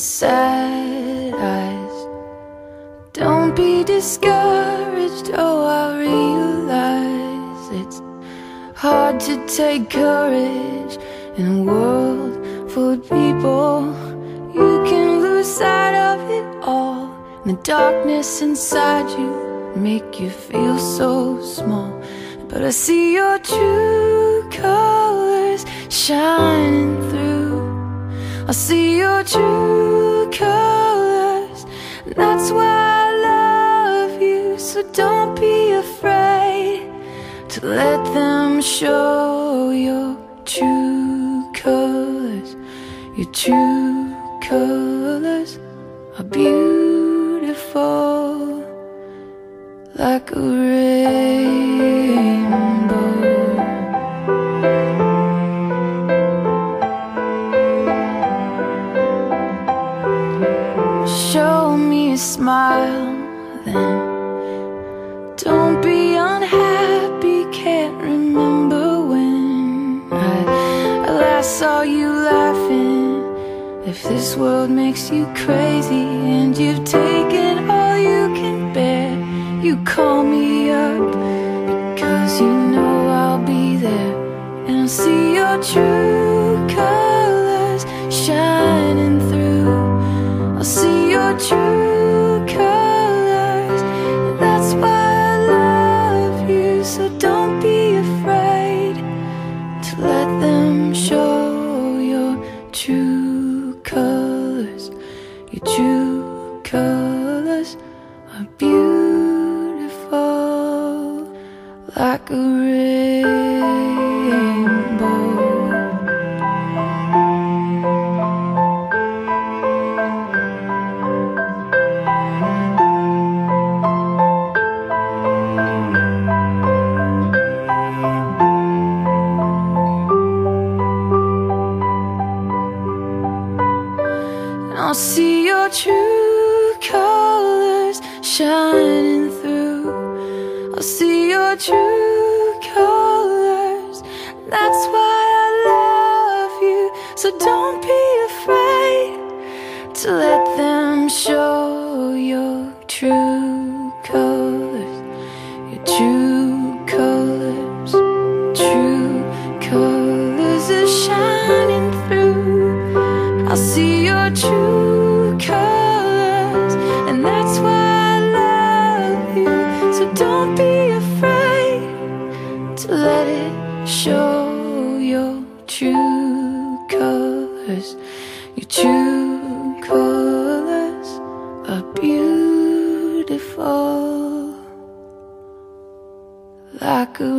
sad eyes. Don't be discouraged, oh I realize it's hard to take courage in a world full of people. You can lose sight of it all, and the darkness inside you make you feel so small. But I see your true colors shining through. I see your true colors, and that's why I love you. So don't be afraid to let them show your true colors. Your true colors are beautiful, like a rainbow. Show me a smile then. Don't be unhappy, can't remember when I last saw you laughing. If this world makes you crazy and you've taken all you can bear, you call me up, because you know I'll be there. And I'll see your true colors shining through. I'll see your true colors, and that's why I love you. So don't be afraid to let them show your true colors. Your true colors are beautiful, like a rainbow. I'll see your true colors shining through. I'll see your true colors, that's why I love you. So don't be afraid to let them show your true colors. Your true colors, true colors are shining through. I'll see your true colors, and that's why I love you. So don't be afraid to let it show your true colors. Your true colors are beautiful, like a